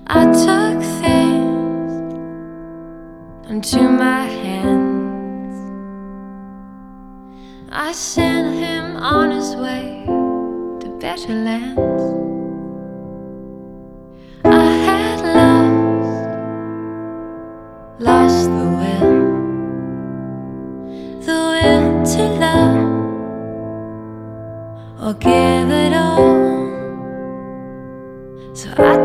I took things into my hands. I sent him on his way to better lands. I had lost the will to love or give it all. So I